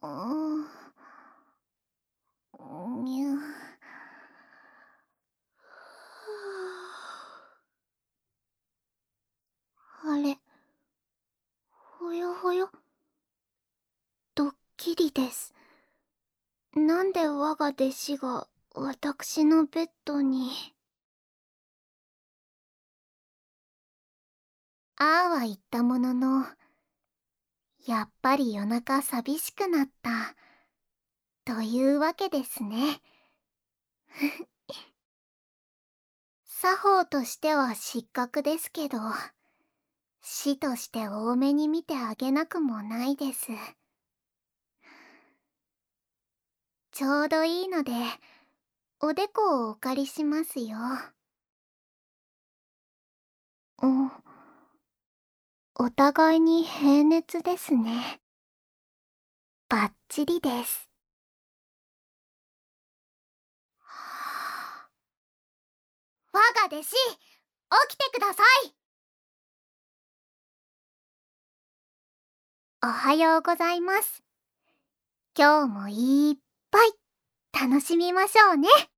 ん、にゅ。あれ、ほよほよ。ドッキリです。なんで我が弟子が私のベッドに。ああは言ったものの、やっぱり夜中寂しくなった。というわけですね。作法としては失格ですけど、死として多めに見てあげなくもないです。ちょうどいいので、おでこをお借りしますよ。お互いに平熱ですね。バッチリです。我が弟子、起きてください。おはようございます。今日もいっぱい楽しみましょうね。